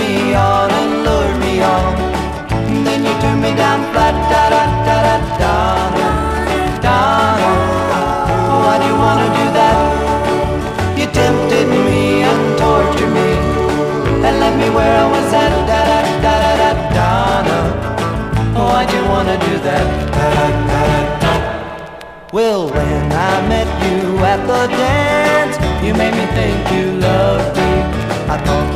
me on and lured me on. Then you turned me down flat, Donna, Donna. Why'd you wanna do that? You tempted me and tortured me and left me where I was at, Donna. Why'd you wanna do that? Well, when I met you at the dance, you made me think you loved me. I thought